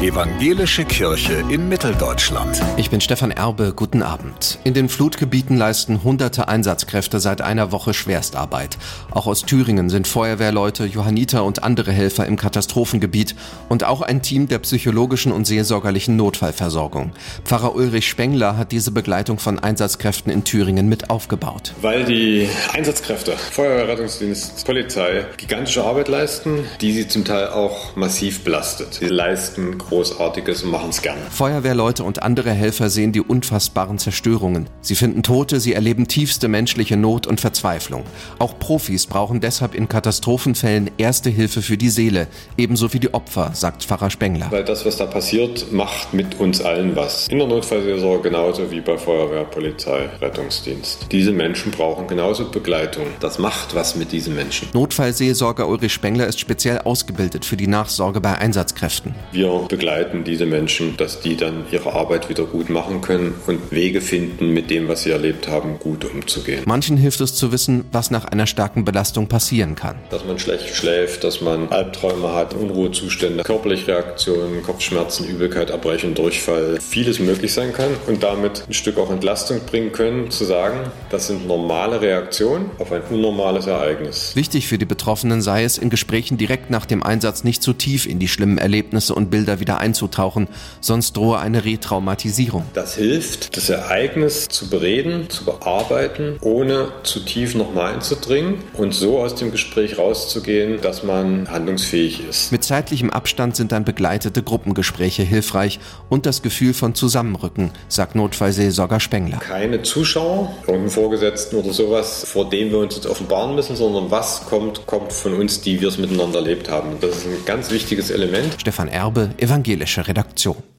Evangelische Kirche in Mitteldeutschland. Ich bin Stefan Erbe, guten Abend. In den Flutgebieten leisten hunderte Einsatzkräfte seit einer Woche Schwerstarbeit. Auch aus Thüringen sind Feuerwehrleute, Johanniter und andere Helfer im Katastrophengebiet und auch ein Team der psychologischen und seelsorgerlichen Notfallversorgung. Pfarrer Ulrich Spengler hat diese Begleitung von Einsatzkräften in Thüringen mit aufgebaut. Weil die Einsatzkräfte, Feuerwehr, Rettungsdienst, Polizei, gigantische Arbeit leisten, die sie zum Teil auch massiv belastet. Sie leisten Großartiges und machen es gerne. Feuerwehrleute und andere Helfer sehen die unfassbaren Zerstörungen. Sie finden Tote, sie erleben tiefste menschliche Not und Verzweiflung. Auch Profis brauchen deshalb in Katastrophenfällen erste Hilfe für die Seele, ebenso wie die Opfer, sagt Pfarrer Spengler. Weil das, was da passiert, macht mit uns allen was. In der Notfallseelsorge genauso wie bei Feuerwehr, Polizei, Rettungsdienst. Diese Menschen brauchen genauso Begleitung. Das macht was mit diesen Menschen. Notfallseelsorger Ulrich Spengler ist speziell ausgebildet für die Nachsorge bei Einsatzkräften. Wir begleiten diese Menschen, dass die dann ihre Arbeit wieder gut machen können und Wege finden, mit dem, was sie erlebt haben, gut umzugehen. Manchen hilft es zu wissen, was nach einer starken Belastung passieren kann. Dass man schlecht schläft, dass man Albträume hat, Unruhezustände, körperliche Reaktionen, Kopfschmerzen, Übelkeit, Erbrechen, Durchfall, vieles möglich sein kann und damit ein Stück auch Entlastung bringen können, zu sagen, das sind normale Reaktionen auf ein unnormales Ereignis. Wichtig für die Betroffenen sei es, in Gesprächen direkt nach dem Einsatz nicht zu tief in die schlimmen Erlebnisse und Bilder wieder einzutauchen, sonst drohe eine Retraumatisierung. Das hilft, das Ereignis zu bereden, zu bearbeiten, ohne zu tief nochmal einzudringen und so aus dem Gespräch rauszugehen, dass man handlungsfähig ist. Mit zeitlichem Abstand sind dann begleitete Gruppengespräche hilfreich und das Gefühl von Zusammenrücken, sagt Notfallseelsorger Spengler. Keine Zuschauer, irgendeinen Vorgesetzten oder sowas, vor dem wir uns jetzt offenbaren müssen, sondern was kommt von uns, die wir es miteinander erlebt haben. Das ist ein ganz wichtiges Element. Stefan Erbe, Evangelische Redaktion.